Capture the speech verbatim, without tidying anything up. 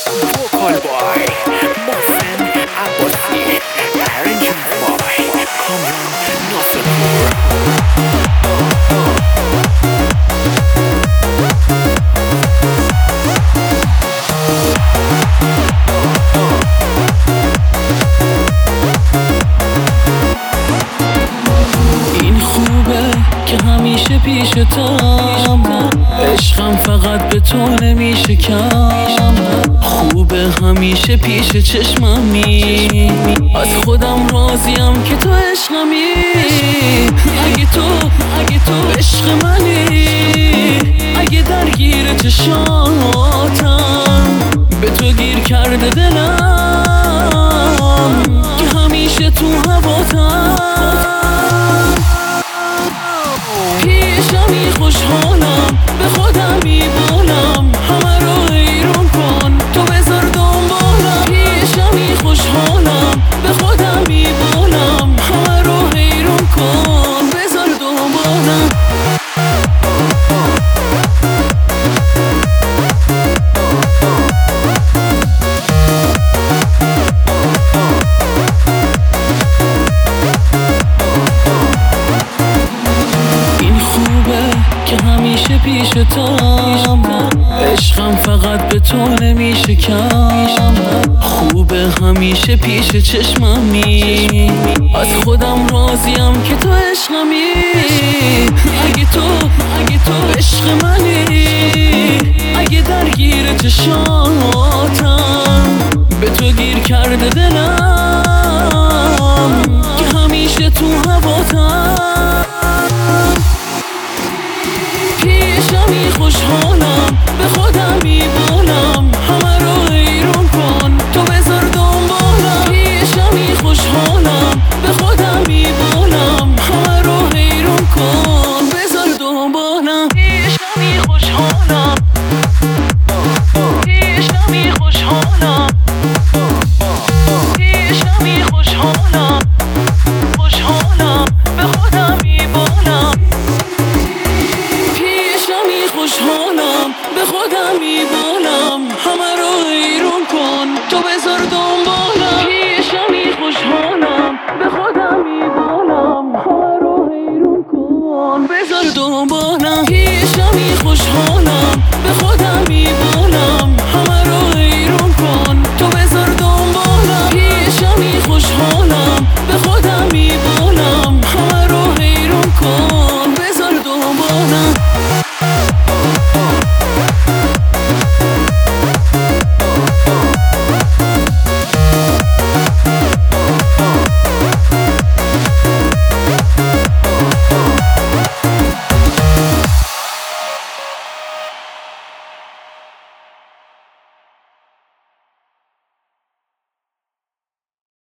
Vocal by Mohsen Abbasi, arrangement by Kamran Nasrpour. این خوبه که همیشه پیشتم، عشقم فقط به تو نمیشه کم. خوبه همیشه پیش چشممی، از خودم راضیم که تو عشقمی. اگه تو اگه تو عشق منی، اگه درگیر چشاتم، به تو گیر کرده دلم که همیشه تو هواتم. پیشمی خوشحالم، به خودم میبالم، همه رو حیران کن تو بذار دنبالم. پیشمی خوشحالم، به خودم میبالم، همه رو حیران کن بذار دنبالم. که همیشه پیشتم، عشقم فقط به تو نمیشه کم. خوبه همیشه پیش چشممی، از خودم راضیم که تو عشقمی. اگه تو اگه تو عشق منی، اگه درگیر چشام